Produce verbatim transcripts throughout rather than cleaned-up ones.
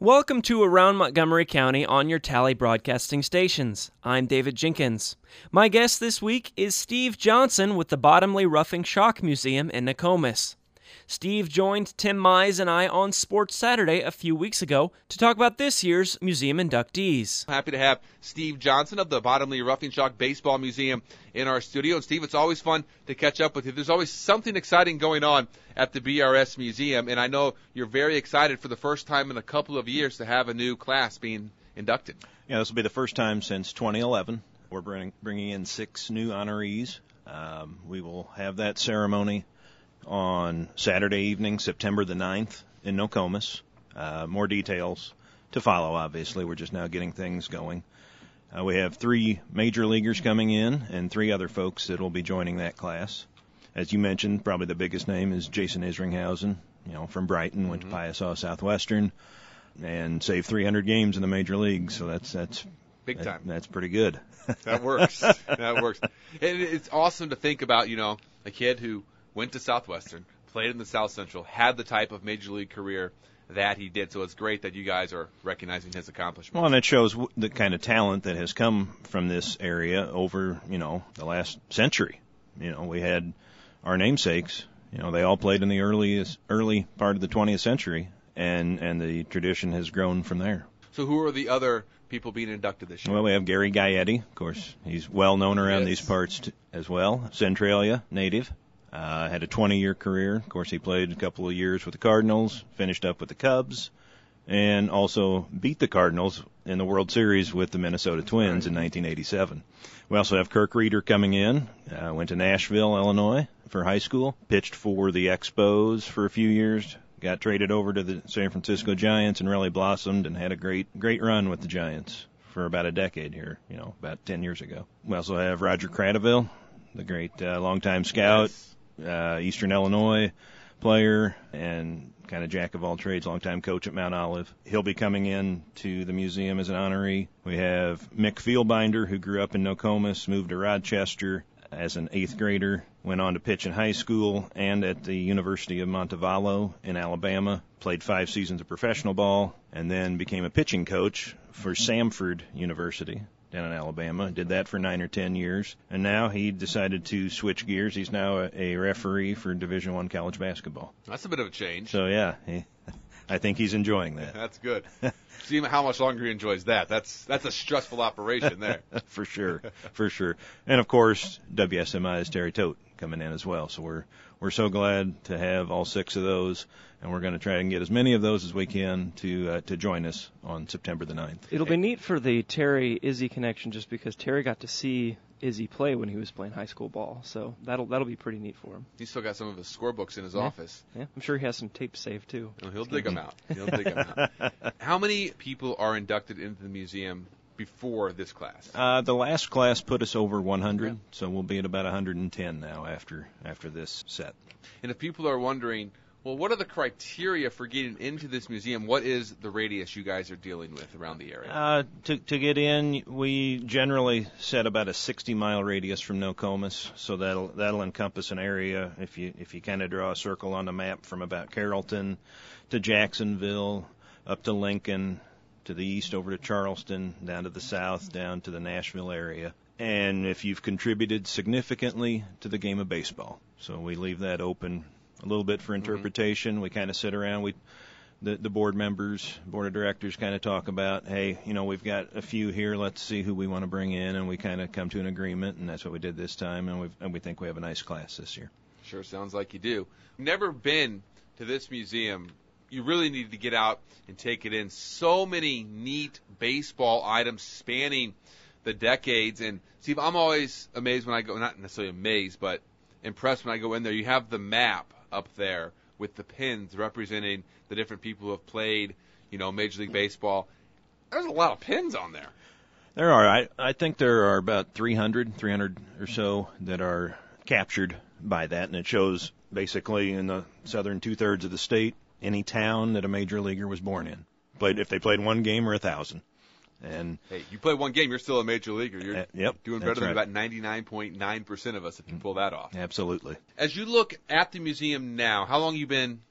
Welcome to Around Montgomery County on your Tally Broadcasting stations. I'm David Jenkins. My guest this week is Steve Johnson with the Bottomley Roughing Shock Museum in Nokomis. Steve joined Tim Mize and I on Sports Saturday a few weeks ago to talk about this year's museum inductees. Happy to have Steve Johnson of the Bottomley Roughing Shock Baseball Museum in our studio. And Steve, it's always fun to catch up with you. There's always something exciting going on at the B R S Museum, and I know you're very excited for the first time in a couple of years to have a new class being inducted. Yeah, this will be the first time since twenty eleven. We're bring, bringing in six new honorees. Um, we will have that ceremony on Saturday evening, September the ninth, in Nokomis. Uh, more details to follow, obviously. We're just now getting things going. Uh, we have three major leaguers coming in and three other folks that will be joining that class. As you mentioned, probably the biggest name is Jason Isringhausen, you know, from Brighton, mm-hmm. went to Piasaw Southwestern, and saved three hundred games in the major leagues, so that's that's big that, time. That's pretty good. That works. That works. And it's awesome to think about, you know, a kid who went to Southwestern, played in the South Central, had the type of major league career that he did. So it's great that you guys are recognizing his accomplishments. Well, and it shows the kind of talent that has come from this area over, you know, the last century. You know, we had our namesakes, you know, they all played in the earliest, early part of the twentieth century, and, and the tradition has grown from there. So who are the other people being inducted this year? Well, we have Gary Gaetti, of course. He's well known around these parts t- as well. Centralia native. Uh, had a twenty-year career. Of course, he played a couple of years with the Cardinals, finished up with the Cubs, and also beat the Cardinals in the World Series with the Minnesota Twins in nineteen eighty-seven. We also have Kirk Reeder coming in. Uh, went to Nashville, Illinois for high school. Pitched for the Expos for a few years. Got traded over to the San Francisco Giants and really blossomed and had a great, great run with the Giants for about a decade here, you know, about ten years ago. We also have Roger Cradaville, the great uh, longtime scout. Yes. Uh, Eastern Illinois player and kind of jack of all trades, longtime coach at Mount Olive. He'll be coming in to the museum as an honoree. We have Mick Fieldbinder, who grew up in Nokomis, moved to Rochester as an eighth grader, went on to pitch in high school and at the University of Montevallo in Alabama, played five seasons of professional ball, and then became a pitching coach for Samford University down in Alabama. Did that for nine or ten years, and now he decided to switch gears. He's now a, a referee for Division One college basketball. That's a bit of a change. So yeah, he, I think he's enjoying that. That's good. See how much longer he enjoys that. That's that's a stressful operation there. For sure, for sure. And of course, W S M I's Terry Tote coming in as well. So we're we're so glad to have all six of those, and we're going to try and get as many of those as we can to uh, to join us on September the ninth. It'll be neat for the Terry-Izzy connection just because Terry got to see Izzy play when he was playing high school ball, so that'll that'll be pretty neat for him. He's still got some of his scorebooks in his yeah. office. Yeah, I'm sure he has some tapes saved too. Oh, he'll dig them out. He'll dig them out. How many people are inducted into the museum before this class? Uh, the last class put us over one hundred, yeah. So we'll be at about one hundred ten now after after this set. And if people are wondering, well, what are the criteria for getting into this museum? What is the radius you guys are dealing with around the area? Uh, to, to get in, we generally set about a sixty-mile radius from Nokomis, so that'll that'll encompass an area. If you if you kind of draw a circle on the map from about Carrollton to Jacksonville, up to Lincoln, to the east over to Charleston, down to the south, down to the Nashville area. And if you've contributed significantly to the game of baseball, so we leave that open a little bit for interpretation. Mm-hmm. We kind of sit around. We, the, the board members, board of directors kind of talk about, hey, you know, we've got a few here. Let's see who we want to bring in, and we kind of come to an agreement, and that's what we did this time, and, we've, and we think we have a nice class this year. Sure sounds like you do. Never been to this museum. You really need to get out and take it in. So many neat baseball items spanning the decades. And, Steve, I'm always amazed when I go, not necessarily amazed, but impressed when I go in there. You have the map up there with the pins representing the different people who have played, you know, Major League Baseball. There's a lot of pins on there. There are. I, I think there are about three hundred, three hundred or so that are captured by that, and it shows basically in the southern two-thirds of the state any town that a major leaguer was born in. Played if they played one game or a thousand. And hey, you play one game, you're still a major leaguer. You're uh, yep, doing better than right. about ninety-nine point nine percent of us if you pull that off. Absolutely. As you look at the museum now, how long have you been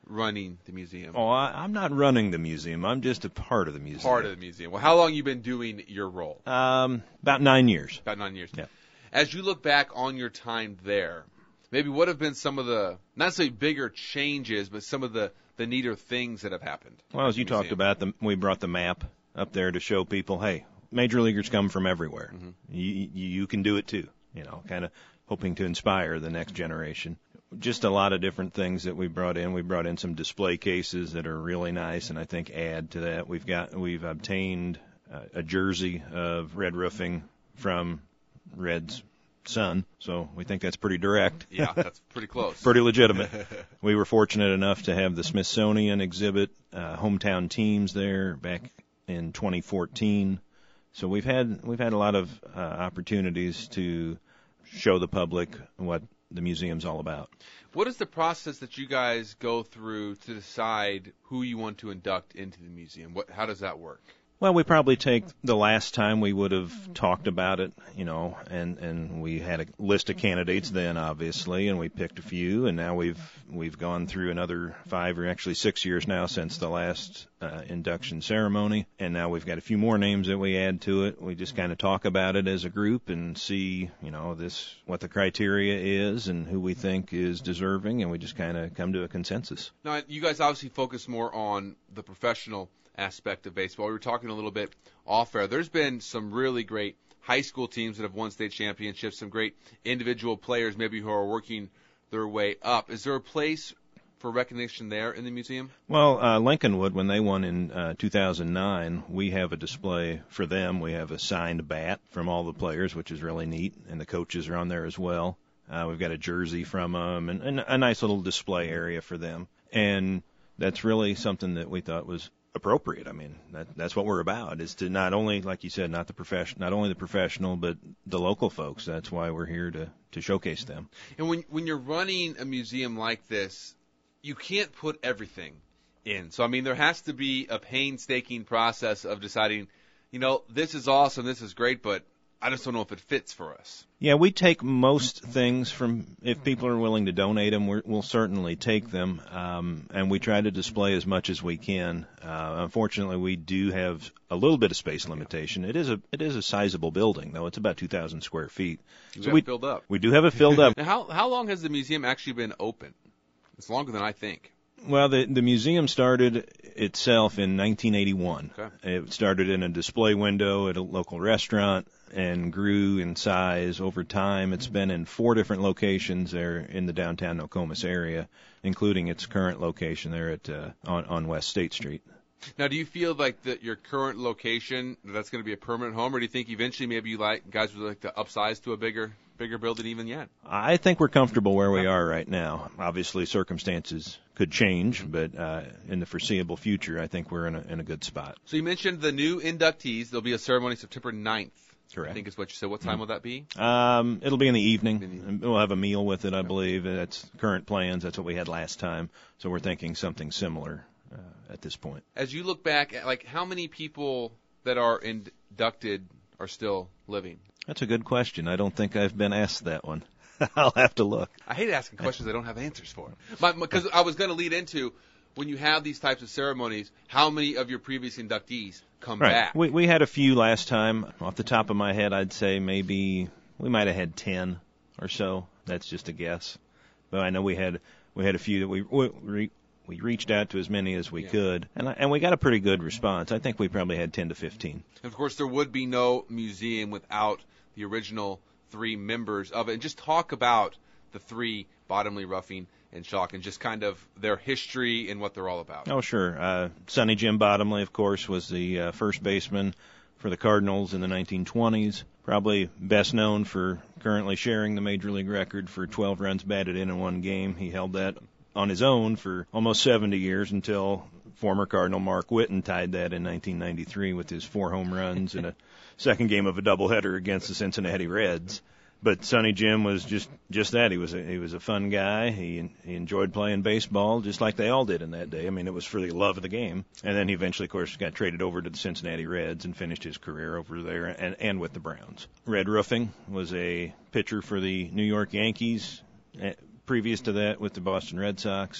running the museum? Oh, I, I'm not running the museum. I'm just a part of the museum. Part of the museum. Well, how long have you been doing your role? Um, about nine years. About nine years. Yeah. As you look back on your time there, maybe what have been some of the, not necessarily bigger changes, but some of the, the neater things that have happened? Well, as you talked about, the, we brought the map up there to show people, hey, major leaguers come from everywhere. Mm-hmm. You, you, you can do it too, you know, kind of hoping to inspire the next generation. Just a lot of different things that we brought in. We brought in some display cases that are really nice, and I think add to that. We've got we've obtained uh, a jersey of Red Roofing from Red's son, so we think that's pretty direct. Yeah, that's pretty close. Pretty legitimate. We were fortunate enough to have the Smithsonian exhibit uh, hometown teams there back in twenty fourteen. So we've had we've had a lot of uh, opportunities to show the public what the museum's all about. What is the process that you guys go through to decide who you want to induct into the museum? What, how does that work? Well, we probably take the last time we would have talked about it, you know, and, and we had a list of candidates then, obviously, and we picked a few, and now we've we've gone through another five or actually six years now since the last uh, induction ceremony, and now we've got a few more names that we add to it. We just kind of talk about it as a group and see, you know, this what the criteria is and who we think is deserving, and we just kind of come to a consensus. Now, you guys obviously focus more on the professional aspect of baseball. We were talking a little bit off air. There's been some really great high school teams that have won state championships, some great individual players maybe who are working their way up. Is there a place for recognition there in the museum? Well, uh, Lincolnwood, when they won in uh, two thousand nine, we have a display for them. We have a signed bat from all the players, which is really neat, and the coaches are on there as well. Uh, we've got a jersey from them and, and a nice little display area for them. And that's really something that we thought was appropriate. I mean, that, that's what we're about, is to not only, like you said, not the profession, not only the professional, but the local folks. That's why we're here to, to showcase them. And when when you're running a museum like this, you can't put everything in. So, I mean, there has to be a painstaking process of deciding, you know, this is awesome, this is great, but I just don't know if it fits for us. Yeah, we take most things from, if people are willing to donate them, we're, we'll certainly take them, um, and we try to display as much as we can. Uh, unfortunately, we do have a little bit of space limitation. It is a it is a sizable building, though. It's about two thousand square feet. You so have we it filled up. We do have it filled up. Now, how how long has the museum actually been open? It's longer than I think. Well, the the museum started itself in nineteen eighty-one. Okay. It started in a display window at a local restaurant and grew in size over time. It's been in four different locations there in the downtown Nokomis area, including its current location there at uh, on, on West State Street. Now, do you feel like that your current location, that's going to be a permanent home, or do you think eventually maybe you like guys would like to upsize to a bigger bigger building even yet? I think we're comfortable where we are right now. Obviously, circumstances could change, but uh, in the foreseeable future, I think we're in a, in a good spot. So you mentioned the new inductees. There'll be a ceremony September ninth. Correct. I think is what you said. What time mm-hmm. will that be? Um, it'll be in the evening. In the we'll have a meal with it, I believe. That's current plans. That's what we had last time. So we're thinking something similar uh, at this point. As you look back, at, like, how many people that are inducted are still living? That's a good question. I don't think I've been asked that one. I'll have to look. I hate asking questions I don't have answers for. Because I was going to lead into, when you have these types of ceremonies, how many of your previous inductees come right. back? We we had a few last time. Off the top of my head, I'd say maybe we might have had ten or so. That's just a guess. But I know we had we had a few that we we, we reached out to as many as we yeah. could, and I, and we got a pretty good response. I think we probably had ten to fifteen. And of course, there would be no museum without the original three members of it. And just talk about the three, Bottomley, Ruffing, and Schoch, and just kind of their history and what they're all about. Oh, sure. Uh, Sonny Jim Bottomley, of course, was the uh, first baseman for the Cardinals in the nineteen twenties. Probably best known for currently sharing the major league record for twelve runs batted in in one game. He held that on his own for almost seventy years until former Cardinal Mark Whitten tied that in nineteen ninety-three with his four home runs in a second game of a doubleheader against the Cincinnati Reds. But Sonny Jim was just just that. He was a, he was a fun guy. He he enjoyed playing baseball just like they all did in that day. I mean, it was for the love of the game. And then he eventually, of course, got traded over to the Cincinnati Reds and finished his career over there and and with the Browns. Red Roofing was a pitcher for the New York Yankees. Previous to that, with the Boston Red Sox.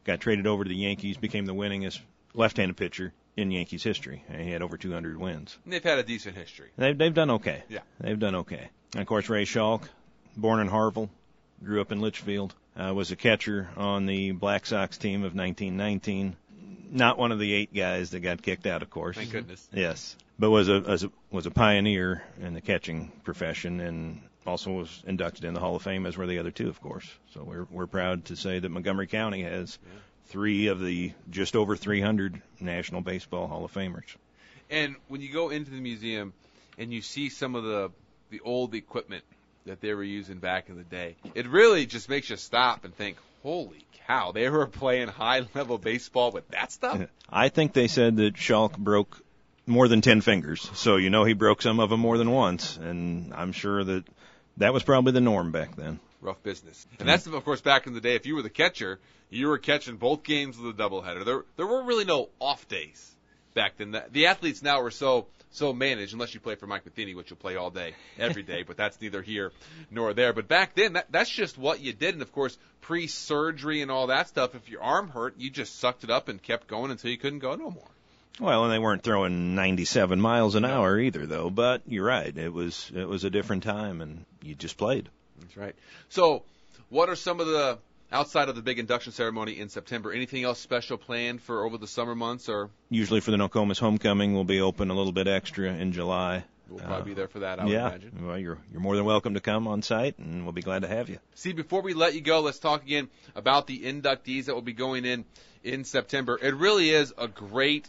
got traded over to the Yankees, became the winningest left-handed pitcher in Yankees history. And he had over two hundred wins. And they've had a decent history. They've, they've done okay. Yeah. They've done okay. And, of course, Ray Schalk, born in Harville, grew up in Litchfield, uh, was a catcher on the Black Sox team of nineteen nineteen. Not one of the eight guys that got kicked out, of course. Thank goodness. Yes. But was a, was a was a pioneer in the catching profession, and also was inducted in the Hall of Fame, as were the other two, of course. So we're we're proud to say that Montgomery County has yeah. three of the just over three hundred National Baseball Hall of Famers. And when you go into the museum and you see some of the the old equipment that they were using back in the day, it really just makes you stop and think, holy cow, they were playing high-level baseball with that stuff? I think they said that Schalk broke more than ten fingers, so you know he broke some of them more than once, and I'm sure that that was probably the norm back then. Rough business. And that's, of course, back in the day, if you were the catcher, you were catching both games of the doubleheader. There there were really no off days back then. The, the athletes now were so so managed, unless you play for Mike Matheny, which you'll play all day, every day, but that's neither here nor there. But back then, that, that's just what you did. And, of course, pre-surgery and all that stuff, if your arm hurt, you just sucked it up and kept going until you couldn't go no more. Well, and they weren't throwing ninety-seven miles an hour either, though. But you're right. It was it was a different time, and you just played. That's right. So what are some of the, outside of the big induction ceremony in September, anything else special planned for over the summer months? Or usually for the Nokomis Homecoming, we'll be open a little bit extra in July. We'll probably uh, be there for that, I yeah. would imagine. Well, you're, you're more than welcome to come on site, and we'll be glad to have you. See, before we let you go, let's talk again about the inductees that will be going in in September. It really is a great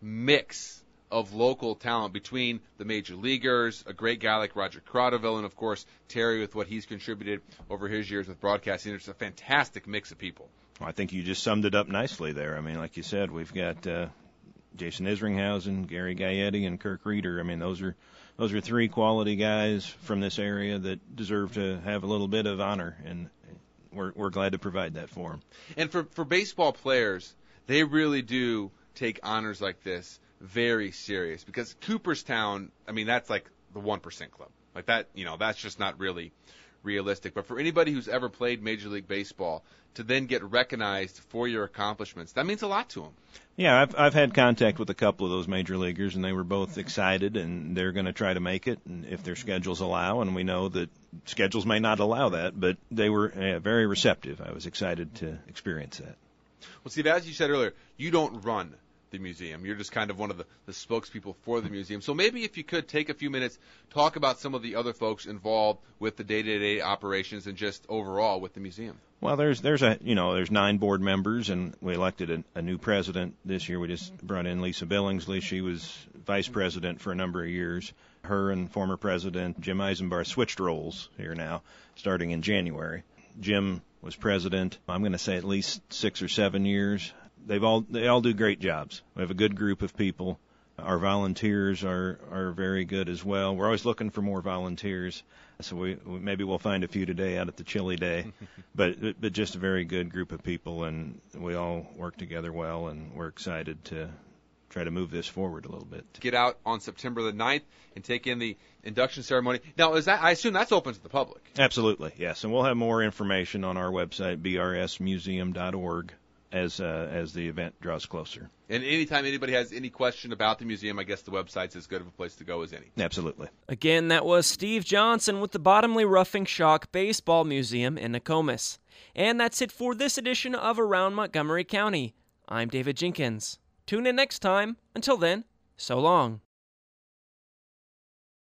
mix of local talent between the major leaguers, a great guy like Roger Crodeville, and, of course, Terry with what he's contributed over his years with broadcasting. It's a fantastic mix of people. Well, I think you just summed it up nicely there. I mean, like you said, we've got uh, Jason Isringhausen, Gary Gaetti, and Kirk Reeder. I mean, those are those are three quality guys from this area that deserve to have a little bit of honor, and we're we're glad to provide that for them. And for, for baseball players, they really do take honors like this very serious, because Cooperstown, I mean, that's like the one percent club. Like that, you know, that's just not really realistic. But for anybody who's ever played Major League Baseball to then get recognized for your accomplishments, that means a lot to them. Yeah, I've I've had contact with a couple of those major leaguers, and they were both excited, and they're going to try to make it, and if their schedules allow. And we know that schedules may not allow that, but they were uh, very receptive. I was excited to experience that. Well, Steve, as you said earlier, you don't run the museum. You're just kind of one of the, the spokespeople for the museum. So maybe if you could take a few minutes, talk about some of the other folks involved with the day-to-day operations and just overall with the museum. Well, there's there's a you know there's nine board members, and we elected a, a new president this year. We just brought in Lisa Billingsley. She was vice president for a number of years. Her and former president Jim Eisenbar switched roles here now, starting in January. Jim was president, I'm going to say at least six or seven years. They've all they all do great jobs. We have a good group of people. Our volunteers are are very good as well. We're always looking for more volunteers, so we, we maybe we'll find a few today out at the chili day. but but just a very good group of people, and we all work together well, and we're excited to try to move this forward a little bit. Get out on September the ninth and take in the induction ceremony. Now, is that, I assume that's open to the public? Absolutely, yes. And we'll have more information on our website, b r s museum dot org. As uh, as the event draws closer. And anytime anybody has any question about the museum, I guess the website's as good of a place to go as any. Absolutely. Again, that was Steve Johnson with the Bottomley Roughing Shock Baseball Museum in Nokomis. And that's it for this edition of Around Montgomery County. I'm David Jenkins. Tune in next time. Until then, so long.